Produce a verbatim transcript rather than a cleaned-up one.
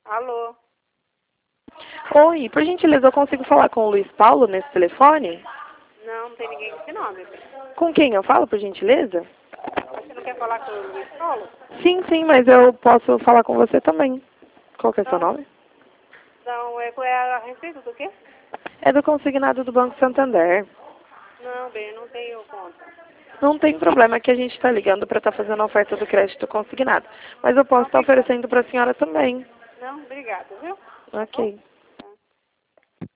Alô? Oi, por gentileza, eu consigo falar com o Luiz Paulo nesse telefone? Não, não tem ninguém com esse nome. Com quem eu falo, por gentileza? Você não quer falar com o Luiz Paulo? Sim, sim, mas eu posso falar com você também. Qual que é o seu Não. nome? Não, é, é a respeito do quê? É do consignado do Banco Santander. Não, bem, eu não tenho conta. Não tem problema, é que a gente está ligando para estar fazendo a oferta do crédito consignado. Mas eu posso Não, estar obrigada. oferecendo para a senhora também. Não, obrigada, viu? Tá bom? Ok.